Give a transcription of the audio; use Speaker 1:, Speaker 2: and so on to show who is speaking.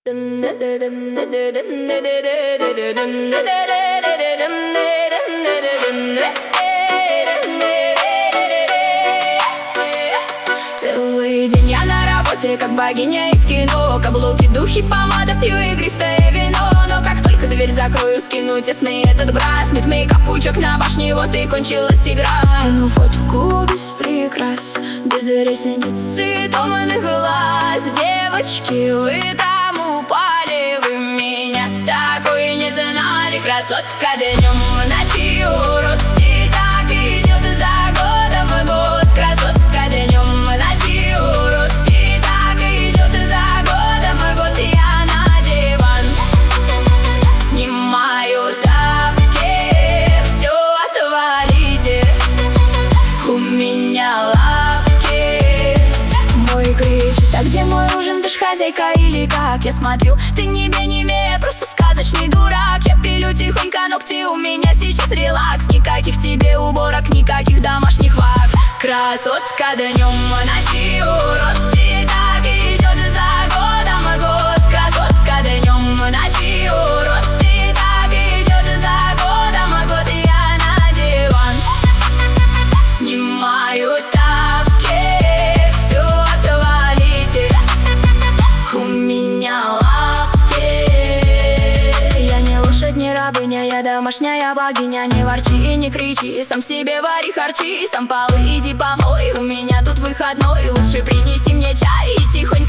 Speaker 1: Целый день я на работе, как богиня из кино. Каблуки, духи, помада, пью игристое вино. Но как только дверь закрою, скину тесный этот брас. Мид, мейкап, пучок на башне, вот и кончилась игра. Скину фотку без прикрас, без ресниц и томных глаз. Девочки, вы там упали, вы меня такой не знали. Красотка днем, ночи урод, и так идет за годом год. Красотка днем, ночи урод, и так идет за годом год. Я на диван снимаю тапки, все отвалите, у меня лапки. Мой кричит: а где мой ужин, ты ж хозяйка или как? Я смотрю, ты не бе, просто сказочный дурак. Я пилю тихонько ногти, у меня сейчас релакс. Никаких тебе уборок, никаких домашних вак. Красотка днем, ночи урод, и так идет за годом год. Красотка днем, ночи урод, и так идет за годом год. Я на диван снимаю тапки, все отвалите, у меня лапки. Я не лошадь, не рабыня, я домашняя богиня. Не ворчи и не кричи, сам себе вари харчи, сам полы иди помой. У меня тут выходной, лучше принеси мне чай и тихонько